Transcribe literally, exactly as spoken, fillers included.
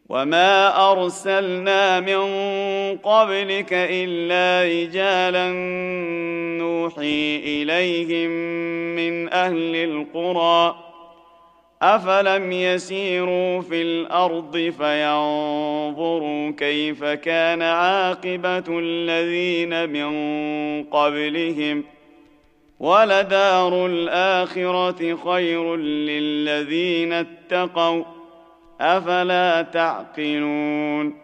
وما أرسلنا من قبلك إلا رجالا نوحي إليهم من أهل القرى أفلم يسيروا في الأرض فينظروا كيف كان عاقبة الذين من قبلهم ولدار الآخرة خير للذين اتقوا أفلا تعقلون